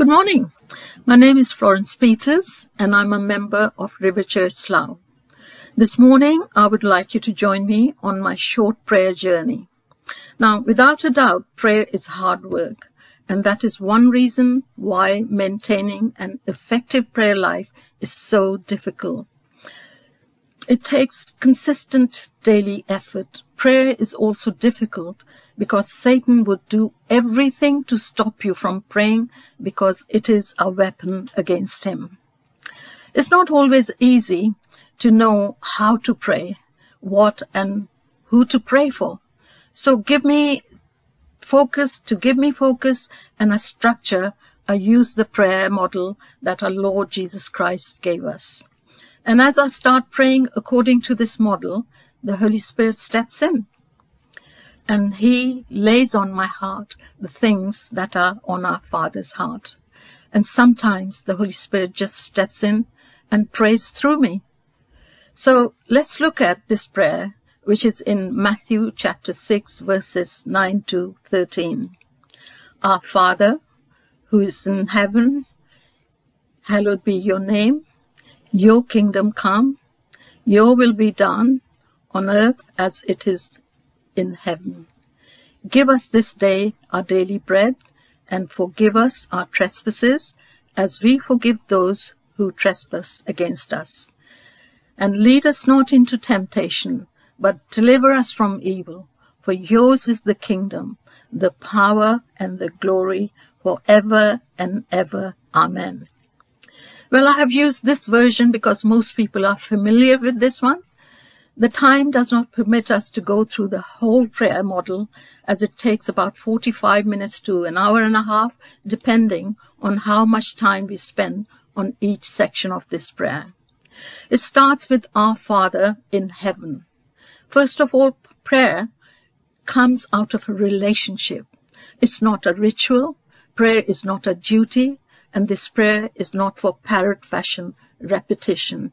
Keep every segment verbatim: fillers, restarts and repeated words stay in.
Good morning. My name is Florence Peters and I'm a member of River Church Slough. This morning I would like you to join me on my short prayer journey. Now, without a doubt, prayer is hard work, and that is one reason why maintaining an effective prayer life is so difficult. It takes consistent daily effort. Prayer is also difficult because Satan would do everything to stop you from praying because it is a weapon against him. It's not always easy to know how to pray, what and who to pray for. So give me focus, to give me focus and a structure, I use the prayer model that our Lord Jesus Christ gave us. And as I start praying according to this model, the Holy Spirit steps in and he lays on my heart the things that are on our Father's heart. And sometimes the Holy Spirit just steps in and prays through me. So let's look at this prayer, which is in Matthew chapter six, verses nine to thirteen. Our Father, who is in heaven, hallowed be your name. Your kingdom come, your will be done on earth as it is in heaven. Give us this day our daily bread, and forgive us our trespasses as we forgive those who trespass against us. And lead us not into temptation, but deliver us from evil. For yours is the kingdom, the power, and the glory forever and ever. Amen. Well, I have used this version because most people are familiar with this one. The time does not permit us to go through the whole prayer model, as it takes about forty-five minutes to an hour and a half, depending on how much time we spend on each section of this prayer. It starts with Our Father in heaven. First of all, prayer comes out of a relationship. It's not a ritual. Prayer is not a duty. And this prayer is not for parrot fashion repetition.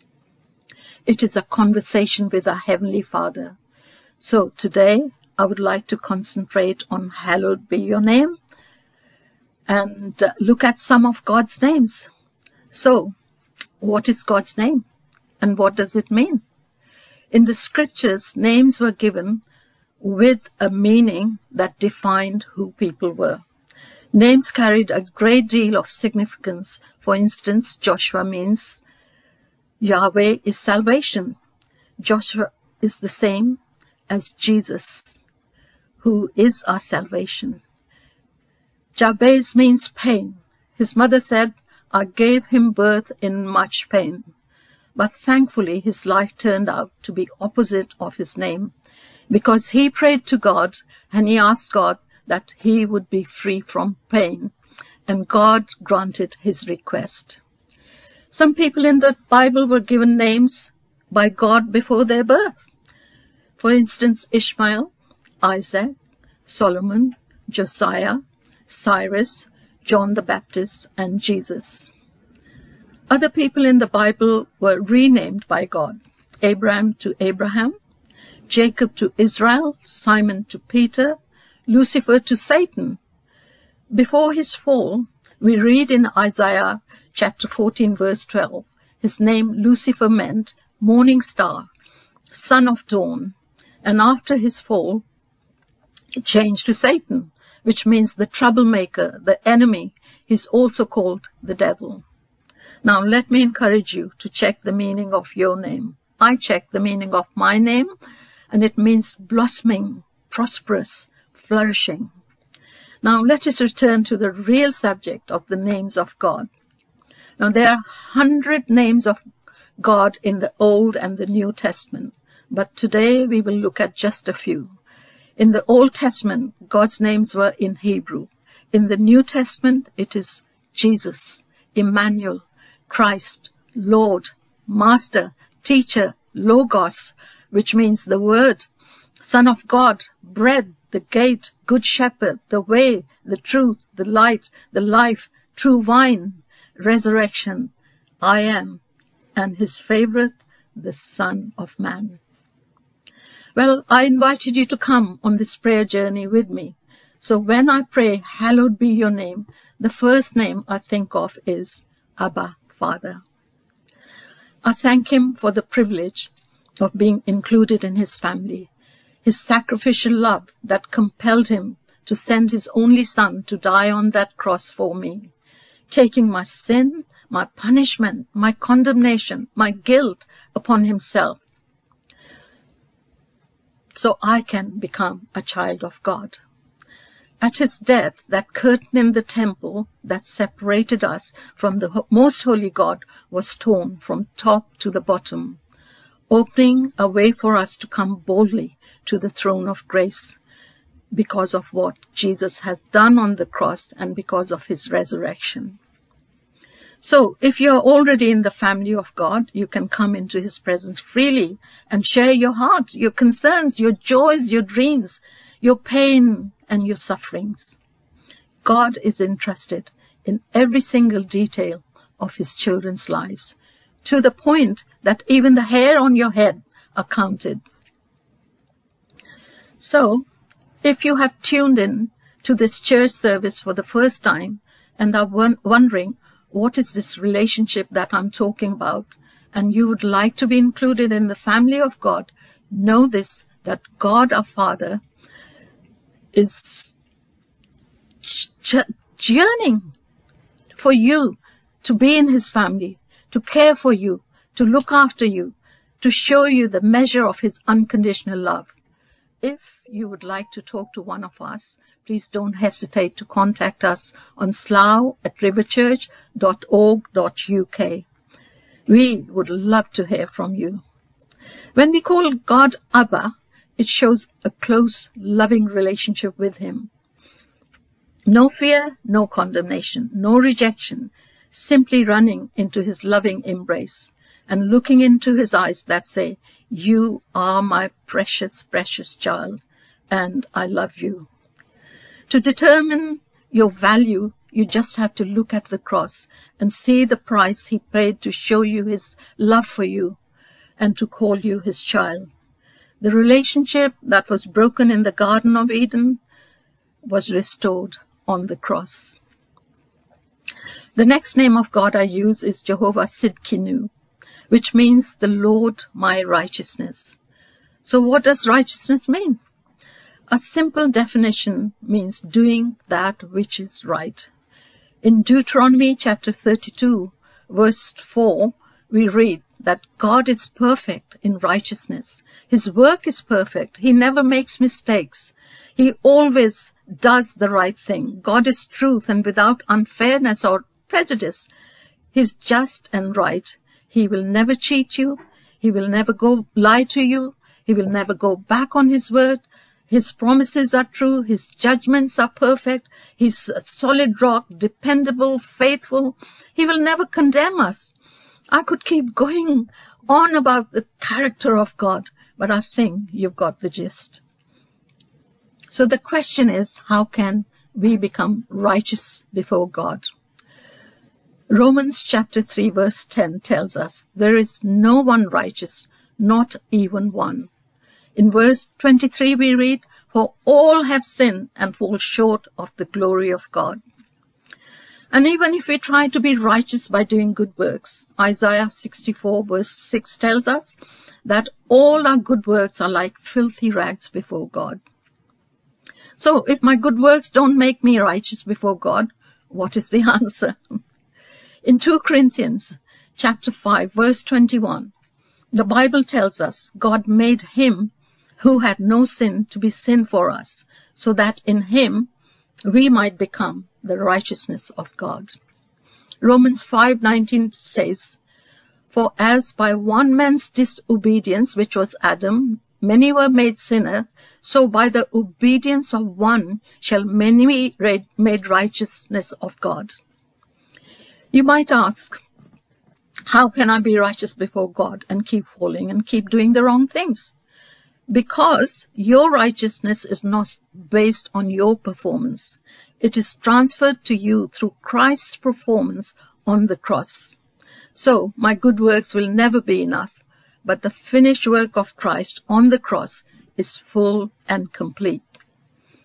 It is a conversation with our Heavenly Father. So today I would like to concentrate on hallowed be your name and uh, look at some of God's names. So what is God's name and what does it mean? In the scriptures, names were given with a meaning that defined who people were. Names carried a great deal of significance. For instance, Joshua means Yahweh is salvation. Joshua is the same as Jesus, who is our salvation. Jabez means pain. His mother said, I gave him birth in much pain. But thankfully, his life turned out to be opposite of his name, because he prayed to God and he asked God that he would be free from pain, and God granted his request. Some people in the Bible were given names by God before their birth. For instance, Ishmael, Isaac, Solomon, Josiah, Cyrus, John the Baptist, and Jesus. Other people in the Bible were renamed by God. Abraham to Abraham, Jacob to Israel, Simon to Peter, Lucifer to Satan. Before his fall, we read in Isaiah chapter fourteen, verse twelve, his name Lucifer meant morning star, son of dawn. And after his fall, it changed to Satan, which means the troublemaker, the enemy. He's also called the devil. Now let me encourage you to check the meaning of your name. I checked the meaning of my name, and it means blossoming, prosperous, flourishing. Now let us return to the real subject of the names of God. Now there are hundred names of God in the Old and the New Testament, but today we will look at just a few. In the Old Testament, God's names were in Hebrew. In the New Testament, it is Jesus, Emmanuel, Christ, Lord, Master, Teacher, Logos, which means the Word, Son of God, Bread, the Gate, Good Shepherd, the Way, the Truth, the Light, the Life, True Vine, Resurrection, I Am, and his favorite, the Son of Man. Well, I invited you to come on this prayer journey with me. So when I pray, hallowed be your name, the first name I think of is Abba, Father. I thank him for the privilege of being included in his family, his sacrificial love that compelled him to send his only son to die on that cross for me, taking my sin, my punishment, my condemnation, my guilt upon himself, so I can become a child of God. At his death, that curtain in the temple that separated us from the most holy God was torn from top to the bottom, opening a way for us to come boldly to the throne of grace because of what Jesus has done on the cross and because of his resurrection. So, if you're already in the family of God, you can come into his presence freely and share your heart, your concerns, your joys, your dreams, your pain and your sufferings. God is interested in every single detail of his children's lives, to the point that even the hair on your head are counted. So, if you have tuned in to this church service for the first time and are wondering, what is this relationship that I'm talking about, and you would like to be included in the family of God, know this, that God our Father is yearning for you to be in his family, to care for you, to look after you, to show you the measure of his unconditional love. If you would like to talk to one of us, please don't hesitate to contact us on slough at riverchurch dot org dot U K. We would love to hear from you. When we call God Abba, it shows a close, loving relationship with him. No fear, no condemnation, no rejection, simply running into his loving embrace and looking into his eyes that say, you are my precious, precious child, and I love you. To determine your value, you just have to look at the cross and see the price he paid to show you his love for you and to call you his child. The relationship that was broken in the Garden of Eden was restored on the cross. The next name of God I use is Jehovah Sidkinu, which means the Lord my righteousness. So what does righteousness mean? A simple definition means doing that which is right. In Deuteronomy chapter thirty-two, verse four, we read that God is perfect in righteousness. His work is perfect. He never makes mistakes. He always does the right thing. God is truth and without unfairness or prejudice. He's just and right. He will never cheat you. He will never go lie to you. He will never go back on his word. His promises are true. His judgments are perfect. He's a solid rock, dependable, faithful. He will never condemn us. I could keep going on about the character of God, but I think you've got the gist. So the question is, how can we become righteous before God? Romans chapter three verse ten tells us, there is no one righteous, not even one. In verse twenty-three we read, for all have sinned and fall short of the glory of God. And even if we try to be righteous by doing good works, Isaiah sixty-four verse six tells us that all our good works are like filthy rags before God. So if my good works don't make me righteous before God, what is the answer? In Second Corinthians chapter five verse twenty-one, the Bible tells us God made him who had no sin to be sin for us, so that in him we might become the righteousness of God. Romans five nineteen says, for as by one man's disobedience, which was Adam, many were made sinners, so by the obedience of one shall many be made righteousness of God. You might ask, how can I be righteous before God and keep falling and keep doing the wrong things? Because your righteousness is not based on your performance. It is transferred to you through Christ's performance on the cross. So my good works will never be enough, but the finished work of Christ on the cross is full and complete.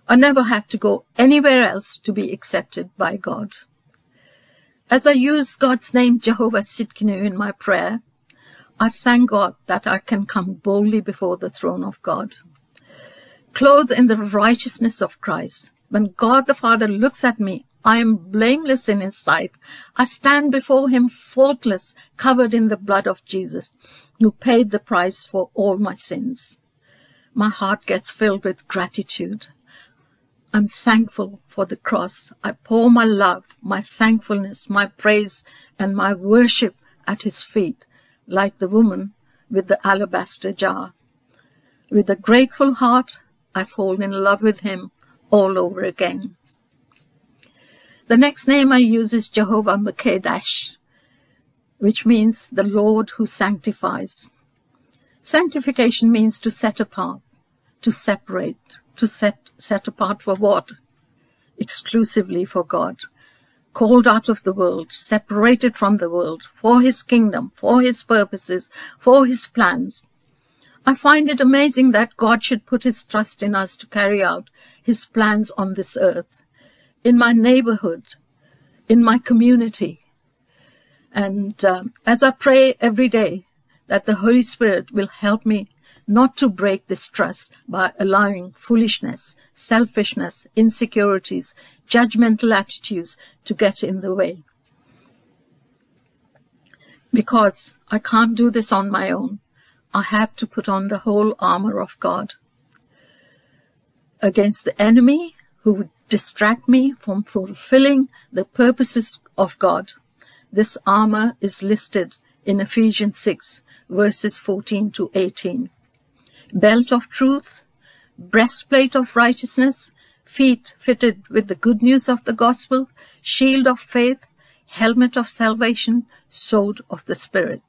I never have to go anywhere else to be accepted by God. As I use God's name, Jehovah Tsidkenu, in my prayer, I thank God that I can come boldly before the throne of God, clothed in the righteousness of Christ. When God the Father looks at me, I am blameless in his sight. I stand before him faultless, covered in the blood of Jesus, who paid the price for all my sins. My heart gets filled with gratitude. I'm thankful for the cross. I pour my love, my thankfulness, my praise, and my worship at his feet, like the woman with the alabaster jar. With a grateful heart, I fall in love with him all over again. The next name I use is Jehovah Mekadesh, which means the Lord who sanctifies. Sanctification means to set apart, to separate, to set, set apart for what? Exclusively for God. Called out of the world, separated from the world, for his kingdom, for his purposes, for his plans. I find it amazing that God should put his trust in us to carry out his plans on this earth, in my neighborhood, in my community. And uh, as I pray every day that the Holy Spirit will help me not to break this trust by allowing foolishness, selfishness, insecurities, judgmental attitudes to get in the way. Because I can't do this on my own. I have to put on the whole armor of God against the enemy who would distract me from fulfilling the purposes of God. This armor is listed in Ephesians six, verses fourteen to eighteen. Belt of truth, breastplate of righteousness, feet fitted with the good news of the gospel, shield of faith, helmet of salvation, sword of the Spirit.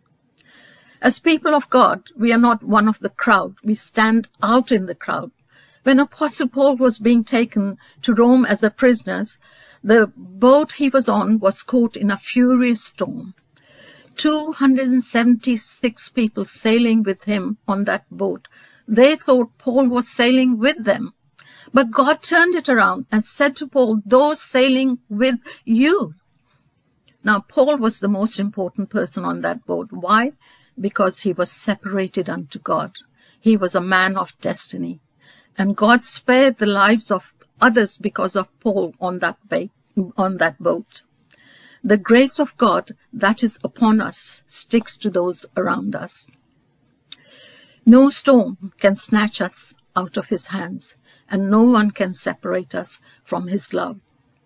As people of God, we are not one of the crowd. We stand out in the crowd. When Apostle Paul was being taken to Rome as a prisoner, the boat he was on was caught in a furious storm. two hundred seventy-six people sailing with him on that boat. They thought Paul was sailing with them. But God turned it around and said to Paul, those sailing with you. Now, Paul was the most important person on that boat. Why? Because he was separated unto God. He was a man of destiny. And God spared the lives of others because of Paul on that, ba- on that boat. The grace of God that is upon us sticks to those around us. No storm can snatch us out of his hands, and no one can separate us from his love.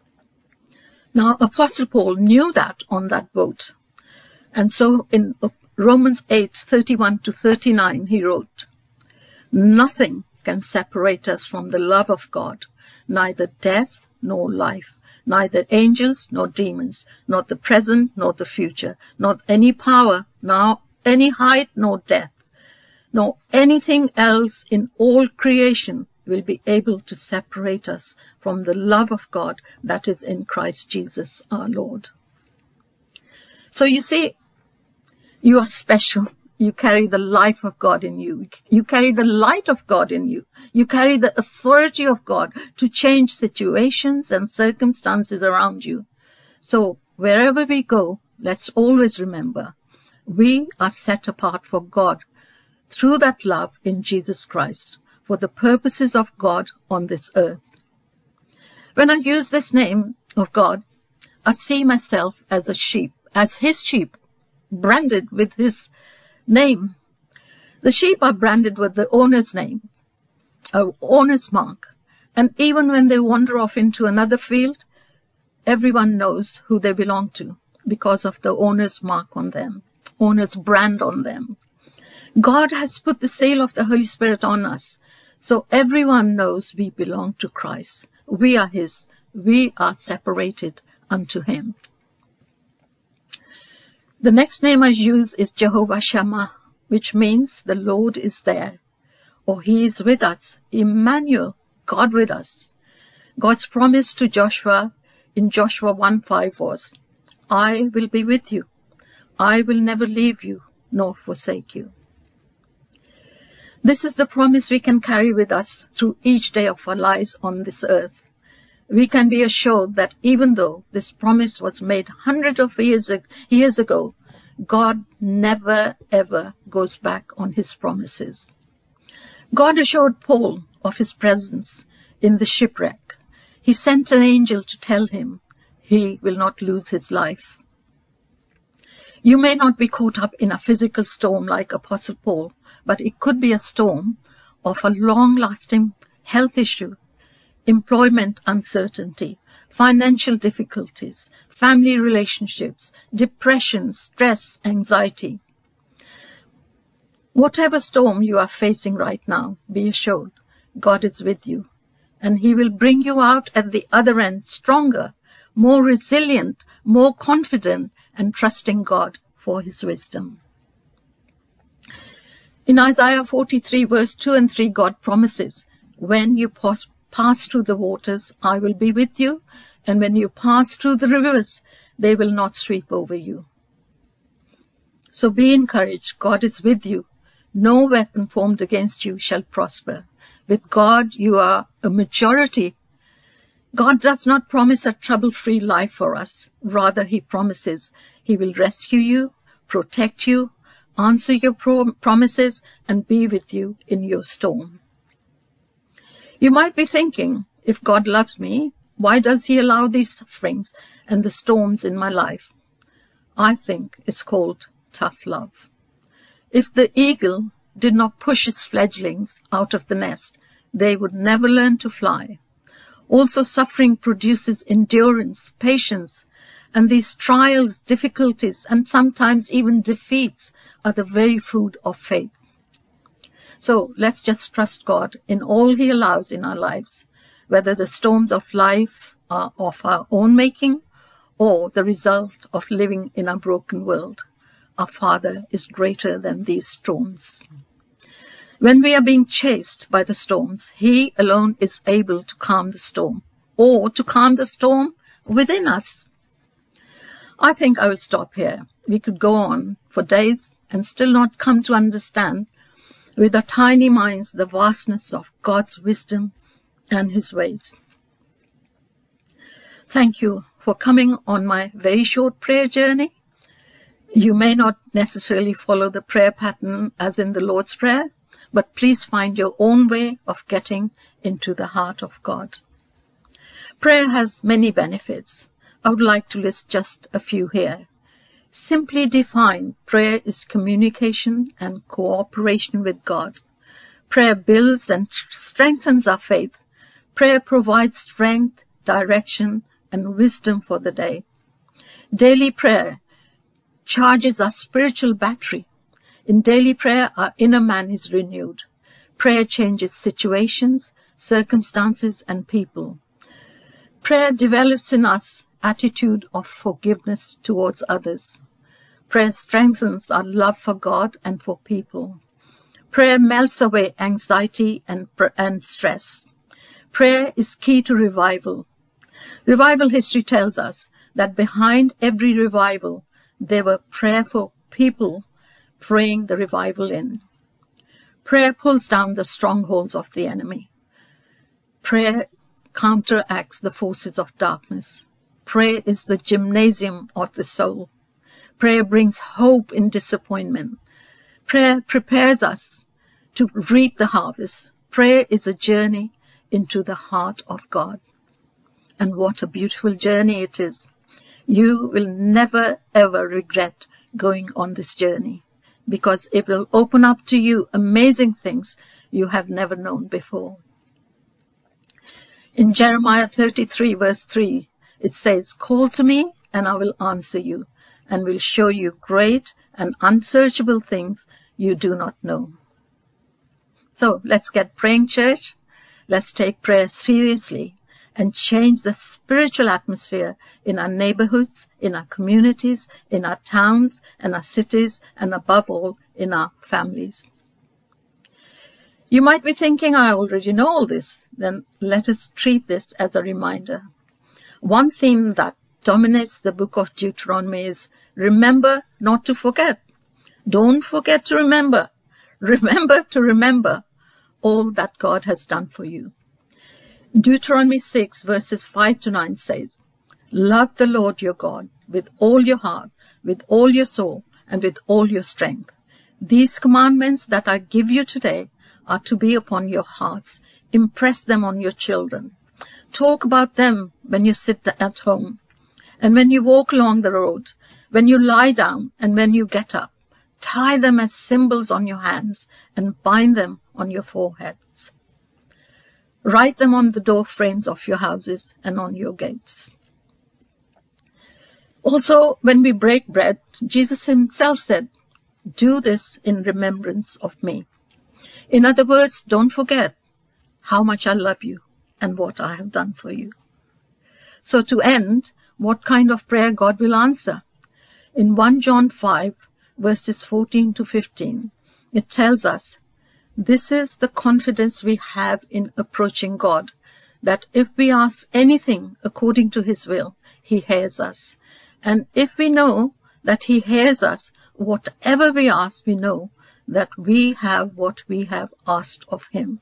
Now, Apostle Paul knew that on that boat. And so in Romans eight, thirty-one to thirty-nine, he wrote, nothing can separate us from the love of God, neither death nor life, neither angels nor demons, not the present nor the future, not any power, nor any height nor depth, nor anything else in all creation will be able to separate us from the love of God that is in Christ Jesus our Lord. So you see, you are special. You carry the life of God in you. You carry the light of God in you. You carry the authority of God to change situations and circumstances around you. So wherever we go, let's always remember, we are set apart for God through that love in Jesus Christ, for the purposes of God on this earth. When I use this name of God, I see myself as a sheep, as his sheep, branded with his name. The sheep are branded with the owner's name, a owner's mark. And even when they wander off into another field, everyone knows who they belong to because of the owner's mark on them, owner's brand on them. God has put the seal of the Holy Spirit on us, so everyone knows we belong to Christ. We are his. We are separated unto him. The next name I use is Jehovah Shammah, which means the Lord is there, or he is with us. Emmanuel, God with us. God's promise to Joshua in Joshua one five was, I will be with you. I will never leave you nor forsake you. This is the promise we can carry with us through each day of our lives on this earth. We can be assured that even though this promise was made hundreds of years, years ago, God never ever goes back on his promises. God assured Paul of his presence in the shipwreck. He sent an angel to tell him he will not lose his life. You may not be caught up in a physical storm like Apostle Paul, but it could be a storm of a long-lasting health issue, employment uncertainty, financial difficulties, family relationships, depression, stress, anxiety. Whatever storm you are facing right now, be assured God is with you, and he will bring you out at the other end stronger, more resilient, more confident, and trusting God for his wisdom. In Isaiah forty-three, verse two and three, God promises, when you pass, pass through the waters, I will be with you, and when you pass through the rivers, they will not sweep over you. So be encouraged. God is with you. No weapon formed against you shall prosper. With God, you are a majority. God does not promise a trouble-free life for us. Rather, he promises he will rescue you, protect you, answer your pro- promises, and be with you in your storm. You might be thinking, if God loves me, why does he allow these sufferings and the storms in my life? I think it's called tough love. If the eagle did not push its fledglings out of the nest, they would never learn to fly. Also, suffering produces endurance, patience, and these trials, difficulties, and sometimes even defeats are the very food of faith. So let's just trust God in all he allows in our lives, whether the storms of life are of our own making or the result of living in a broken world. Our Father is greater than these storms. When we are being chased by the storms, he alone is able to calm the storm, or to calm the storm within us. I think I will stop here. We could go on for days and still not come to understand with our tiny minds the vastness of God's wisdom and his ways. Thank you for coming on my very short prayer journey. You may not necessarily follow the prayer pattern as in the Lord's Prayer, but please find your own way of getting into the heart of God. Prayer has many benefits. I would like to list just a few here. Simply defined, prayer is communication and cooperation with God. Prayer builds and strengthens our faith. Prayer provides strength, direction, and wisdom for the day. Daily prayer charges our spiritual battery. In daily prayer, our inner man is renewed. Prayer changes situations, circumstances, and people. Prayer develops in us attitude of forgiveness towards others. Prayer strengthens our love for God and for people. Prayer melts away anxiety and, and stress. Prayer is key to revival. Revival history tells us that behind every revival, there were prayerful people praying the revival in. Prayer pulls down the strongholds of the enemy. Prayer counteracts the forces of darkness. Prayer is the gymnasium of the soul. Prayer brings hope in disappointment. Prayer prepares us to reap the harvest. Prayer is a journey into the heart of God. And what a beautiful journey it is. You will never ever regret going on this journey, because it will open up to you amazing things you have never known before. In Jeremiah thirty-three, verse three, it says, "Call to me, and I will answer you, and will show you great and unsearchable things you do not know." So let's get praying, church. Let's take prayer seriously and change the spiritual atmosphere in our neighborhoods, in our communities, in our towns and our cities, and above all, in our families. You might be thinking, I already know all this. Then let us treat this as a reminder. One theme that dominates the book of Deuteronomy is remember not to forget. Don't forget to remember. Remember to remember all that God has done for you. Deuteronomy six verses five to nine says, love the Lord your God with all your heart, with all your soul, and with all your strength. These commandments that I give you today are to be upon your hearts. Impress them on your children. Talk about them when you sit at home, and when you walk along the road, when you lie down, and when you get up. Tie them as symbols on your hands and bind them on your foreheads. Write them on the door frames of your houses and on your gates. Also, when we break bread, Jesus himself said, do this in remembrance of me. In other words, don't forget how much I love you and what I have done for you. So to end, what kind of prayer God will answer? In First John five, verses fourteen to fifteen, it tells us, this is the confidence we have in approaching God, that if we ask anything according to his will, he hears us. And if we know that he hears us, whatever we ask, we know that we have what we have asked of him.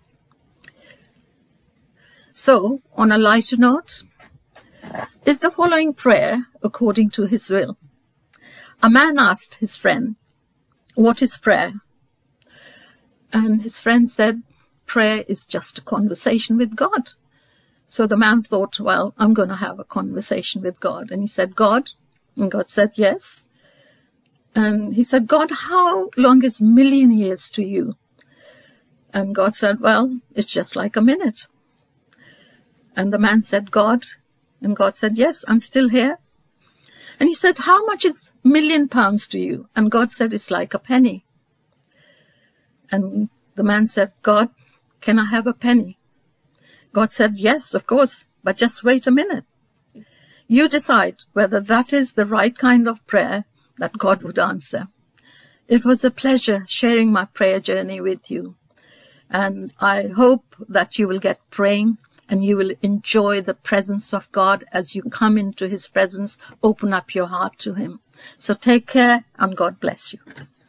So, on a lighter note, is the following prayer according to his will? A man asked his friend, what is prayer? And his friend said, prayer is just a conversation with God. So the man thought, well, I'm going to have a conversation with God. And he said, God? And God said, yes. And he said, God, how long is million years to you? And God said, well, it's just like a minute. And the man said, God? And God said, yes, I'm still here. And he said, how much is million pounds to you? And God said, it's like a penny. And the man said, God, can I have a penny? God said, yes, of course, but just wait a minute. You decide whether that is the right kind of prayer that God would answer. It was a pleasure sharing my prayer journey with you. And I hope that you will get praying and you will enjoy the presence of God as you come into his presence. Open up your heart to him. So take care and God bless you.